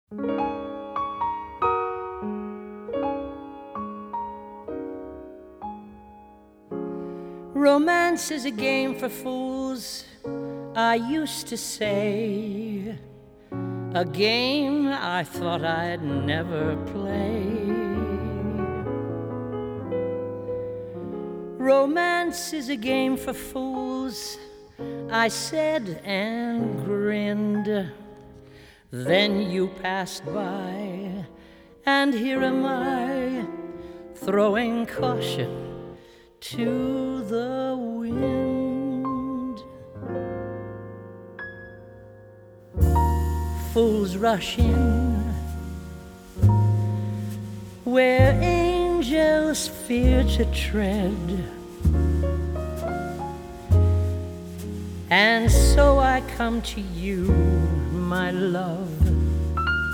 Romance is a game for fools, I used to say, a game I thought I'd never play. Romance is a game for fools, I said and grinned. Then you passed by, and here am I, throwing caution to the wind. Fools rush in where angels fear to tread, and so I come to you, my love,